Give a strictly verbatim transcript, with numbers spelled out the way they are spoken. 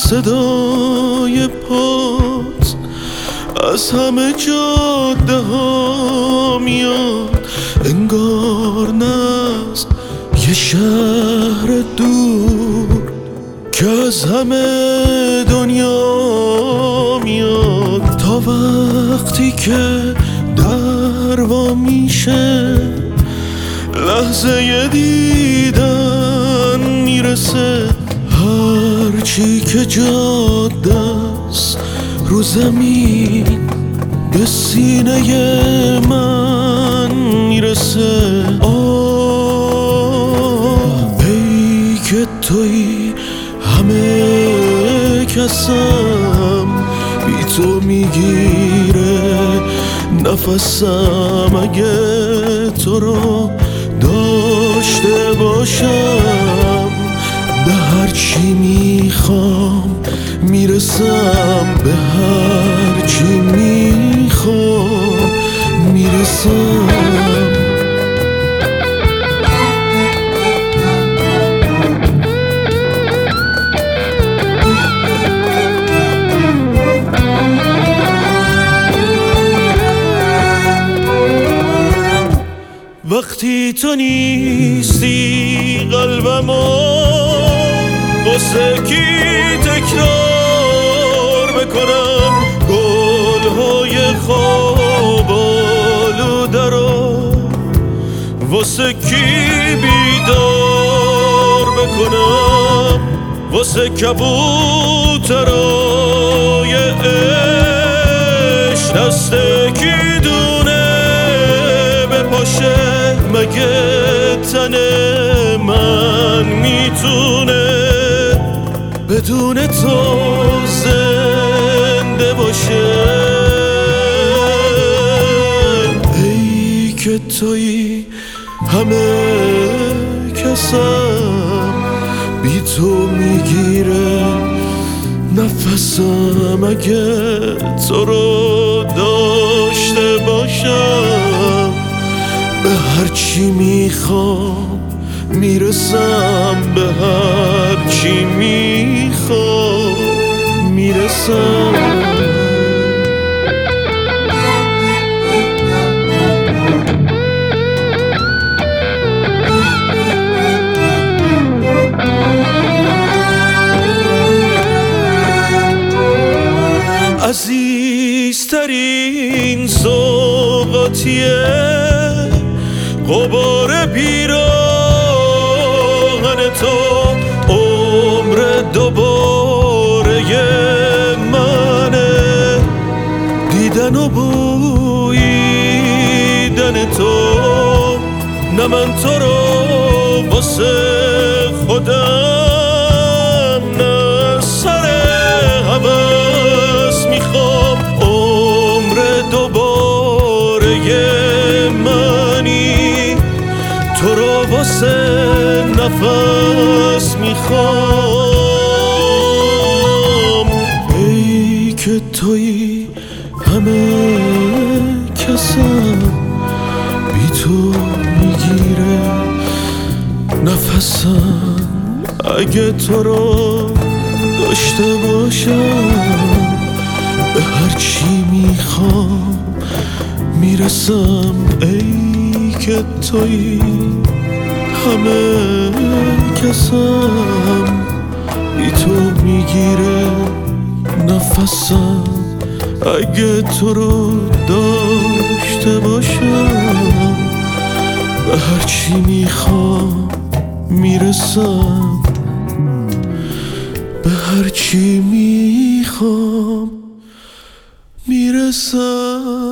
صدای پات از همه جاده ها میاد، انگار نست یه شهر دور که از همه دنیا میاد. تا وقتی که در وا میشه لحظه دیدن میرسه، هرچی که جاده است رو زمین به سینه من میرسه. آه ای که توی همه کسم، بی تو میگیره نفسم. اگه تو رو داشته باشم به هر چی میخوام میرسم، به هر چی میخوام میرسم. وقتی تو نیستی قلبمو واسه کی تکرار بکنم، گلهای خواب آلوده رو واسه کی بیدار بکنم، واسه کبوترای عشق دست کی دونه بپاشه. مگه تن من میتونه بدون تو زنده باشه؟ ای که توی همه کسم، بی تو میگیره نفسم. اگه تو رو داشته باشم به هر چی میخوام میرسم، به هر چی میخوام میرسم. عزیزترین سوغاتیه غبار پیراهن تو، عمر دوباره منه، دیدن و بویدن تو. نه من تو رو واسه خودم نه سر هوس میخوام، عمر دوباره منی، تو رو واسه نفس میخوام. ای که توی همه کسم، بی تو میگیره نفسم. اگه تو رو داشته باشم به هر چی میخوام میرسم. ای که توی همه کسم، بی تو میگیره نفسم. اگه تو رو داشته باشم به هر چی میخوام میرسم، به هر چی میخوام میرسم.